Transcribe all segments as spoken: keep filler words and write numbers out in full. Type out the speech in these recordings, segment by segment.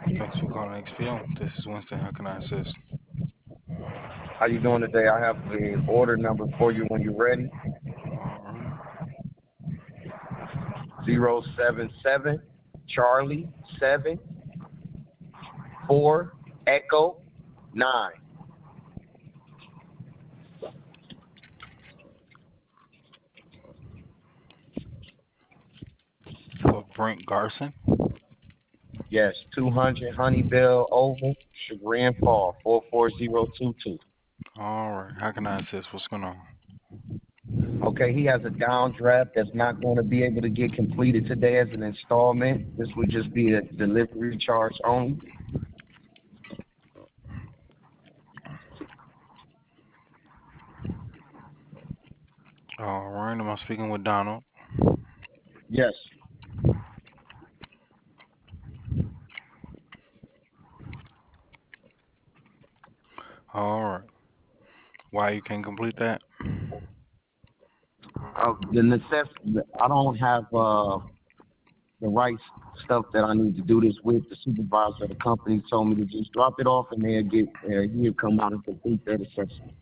Thanks for calling X P O. This is Winston. How can I assist? How you doing today? I have the order number for you when you're ready. All right. Zero seven seven Charlie seven four Echo nine. For Brent Garson. Yes, two hundred Honeybell Oval, Chagrin Fall, four four zero two two. All right. How can I assist? What's going on? Okay, he has a downdraft that's not going to be able to get completed today as an installment. This would just be a delivery charge only. All right. Am I speaking with Donald? Yes. All right. Why you can't complete that? Uh, the necessity, I don't have uh, the right stuff that I need to do this with. The supervisor of the company told me to just drop it off and they'll get, uh, he'll come out and complete that assessment.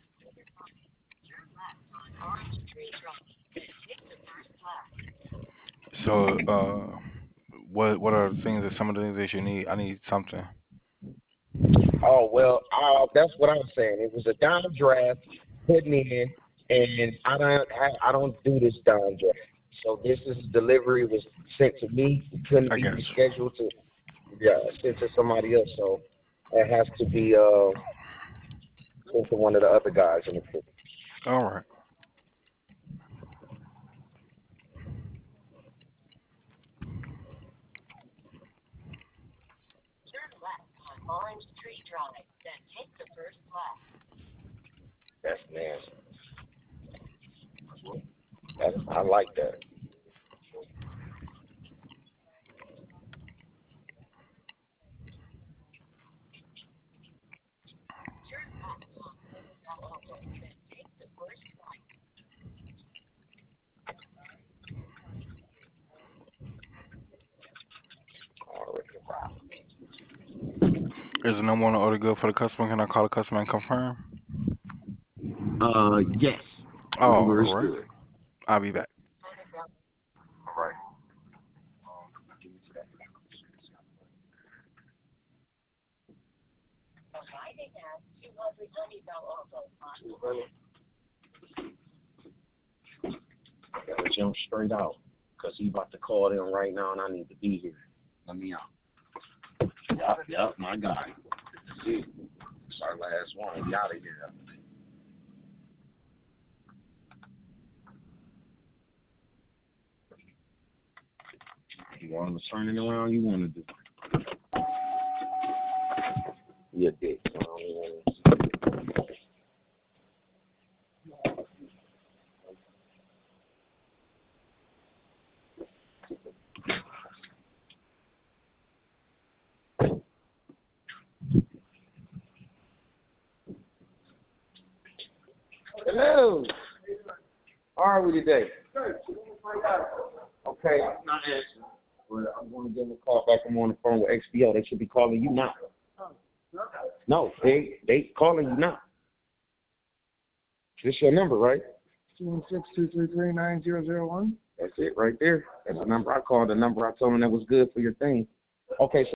So, uh, what what are the things that some of the things that you need? I need something. Oh, well, uh, that's what I'm saying. It was a downdraft putting in, and I don't, I, I don't do this downdraft. So this is delivery was sent to me. It couldn't I be got you. rescheduled to, yeah, sent to somebody else. So it has to be uh, sent to one of the other guys in the group. All right. That's nasty. That's, I like that. Already. Is the number on the order good for the customer? Can I call the customer and confirm? Uh, yes. Oh, Number all is right. good. I'll be back. All right. I gotta jump straight out because he about to call them right now, and I need to be here. Let me out. Yup, yup, my guy. See, it's our last one. He out of here. You want him to turn it around? You want to do? You a dick. So I don't even wanna- Hello. How are we today? Okay, I'm not answering. But I'm going to give them a call back. I'm on the phone with X P O. They should be calling you now. No, they they calling you now. This your number, right? two one six, two three three, nine zero zero one. That's it right there. That's the number I called. The number I told them that was good for your thing. Okay, so